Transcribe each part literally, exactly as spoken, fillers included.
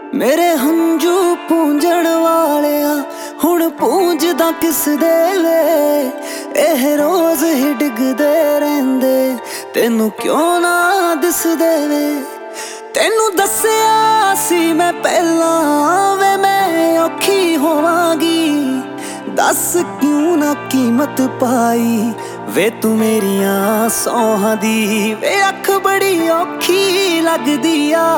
मेरे हंजू पूंजण वालिया हुण पूंजदा किस दे वे एह रोज ही डिगदे रहिंदे तेनू क्यों ना दिसदे वे। तेनू दस्सिया सी मैं पहला वे मैं औखी होवांगी दस क्यों ना कीमत पाई वे तू मेरिया सौहां दी वे अख बड़ी औखी लगदी आ।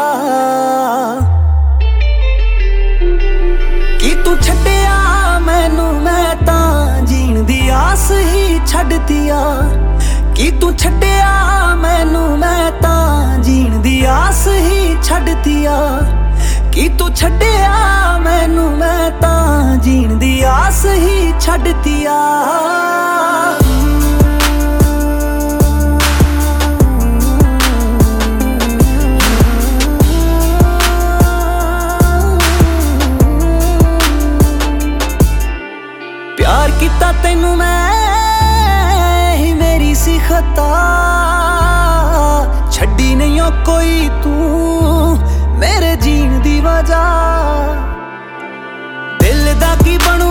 कि तू छड्डिया मैनू मैं तां जीण दी आस ही छड्डती आ। कि तू छड्डिया मैनू मैं तां जीण दी आस ही छड्डती आ। कि तू छड्डिया मैनू मैं तां जीण दी आस ही छड्डती आ। प्यार किता तैनू मैं ही मेरी सी खता छड्डी नहीं हो कोई तू मेरे जीण दी वजह दिल दा की बनू